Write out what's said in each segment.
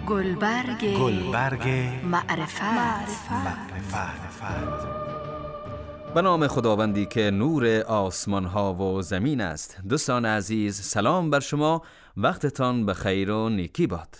گلبرگ معرفت. به نام خداوندی که نور آسمان ها و زمین است. دوستان عزیز، سلام بر شما، وقتتان بخیر و نیکی باد.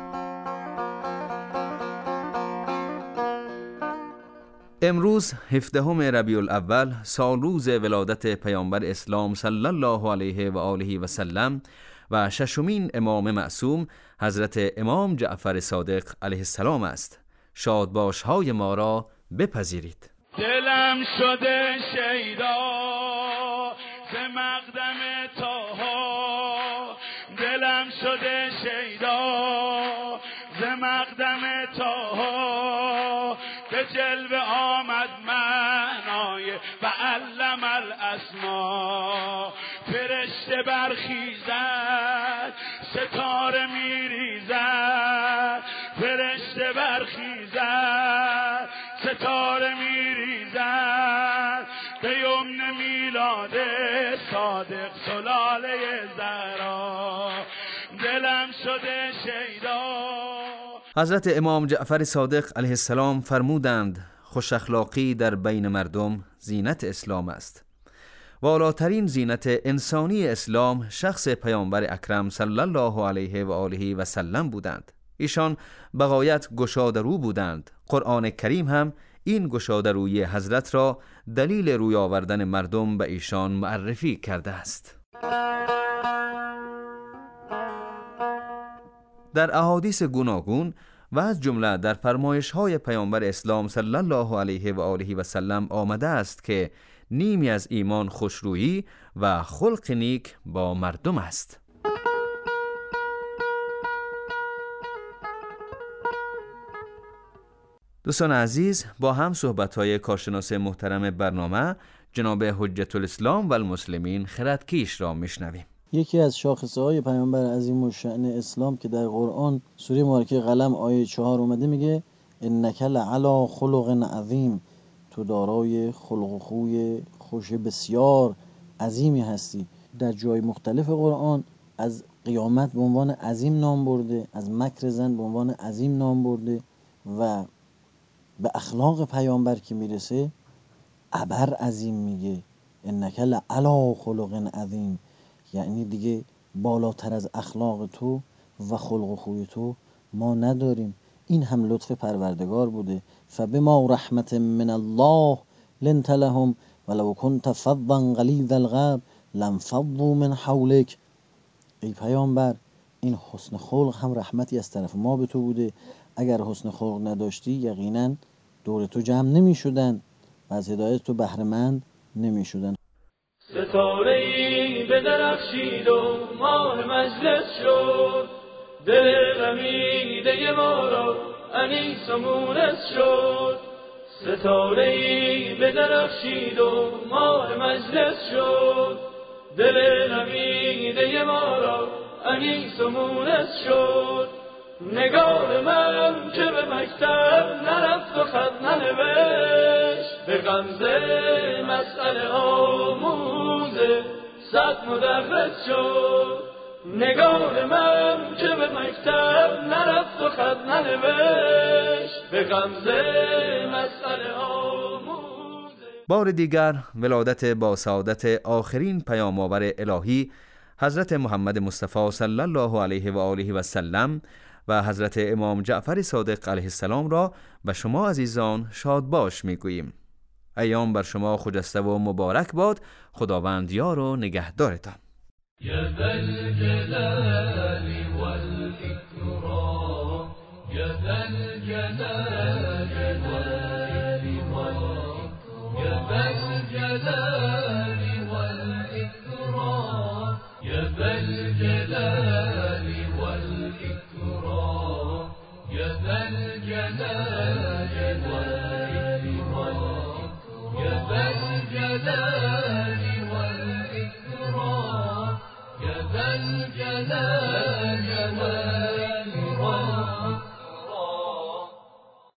امروز 17 ربیع الاول، سال روز ولادت پیامبر اسلام صلی الله علیه و آله و سلم و ششمین امام معصوم حضرت امام جعفر صادق علیه السلام است. شادباش های ما را بپذیرید. دلم شده شیدا ز مقدم طاها، دلم شده شیدا ز مقدم طاها، به جلوه آمد معنای و علم الاسما. فرشته برخیزد ستاره میریزد، فرشته برخیزد ستاره میریزد، به یمن میلاد صادق سلاله زهرا، دلم شده شیدا. حضرت امام جعفر صادق علیه السلام فرمودند خوش اخلاقی در بین مردم زینت اسلام است. والاترین زینت انسانی اسلام شخص پیامبر اکرم صلی الله علیه و آله و سلم بودند. ایشان بغایت گشادرو بودند. قرآن کریم هم این گشادروی حضرت را دلیل روی آوردن مردم به ایشان معرفی کرده است. در احادیث گوناگون و از جمله در فرمایش‌های پیامبر اسلام صلی الله علیه و آله و سلم آمده است که نیمی از ایمان خوشرویی و خلق نیک با مردم است. دوستان عزیز، با هم صحبت‌های کارشناس محترم برنامه جناب حجت الاسلام و المسلمین خردکیش را میشنویم. یکی از شاخصه‌های پیامبر عظیم الشأن اسلام که در قرآن سوره مبارکه قلم آیه 4 اومده میگه انک لعلی خلق عظیم، تو دارای خلق و خوی خوش بسیار عظیمی هستی. در جای مختلف قرآن از قیامت به عنوان عظیم نام برده، از مکر زن به عنوان عظیم نام برده و به اخلاق پیامبر که میرسه ابر عظیم میگه انک لعلی خلق عظیم، یعنی دیگه بالاتر از اخلاق تو و خلق و خوی تو ما نداریم. این هم لطف پروردگار بوده. فبما رحمت من الله لنت لهم ولو كنت فظا غلیظ القلب لانفضوا من حولک. ای پیامبر، این حسن خلق هم رحمتی از طرف ما به تو بوده. اگر حسن خلق نداشتی یقینا دور تو جمع نمی شدن و از هدایت تو بهره مند نمی شدن. ستاره‌ای بدرخشید و ماه مجلس شد، دل غمیده ما را انیس و مونس شد. ستاره‌ای بدرخشید و ماه مجلس شد، دل غمیده ما را انیس و مونس شد. نگار من که به مکتب نرفت و خط ننوشت، به غمزه مسئله آموزه صد مدرس شد. نگار من که به مکتب نرفت و خط ننوشت، به غمزه مسئله آموزه. بار دیگر ولادت با سعادت آخرین پیام آور الهی حضرت محمد مصطفی صلی الله علیه و آله و سلم و حضرت امام جعفر صادق علیه السلام را به شما عزیزان شادباش میگوییم. ایام بر شما خجسته و مبارک باد. خداوند یار و نگهدارتان. یا ذا الجلال والاکرام، یا ذا الجلال والاکرام، یا ذا الجلال والاکرام، یا ذا الجلال والاکرام، یا ذا الجلال والاکرام، یا ذا الجلال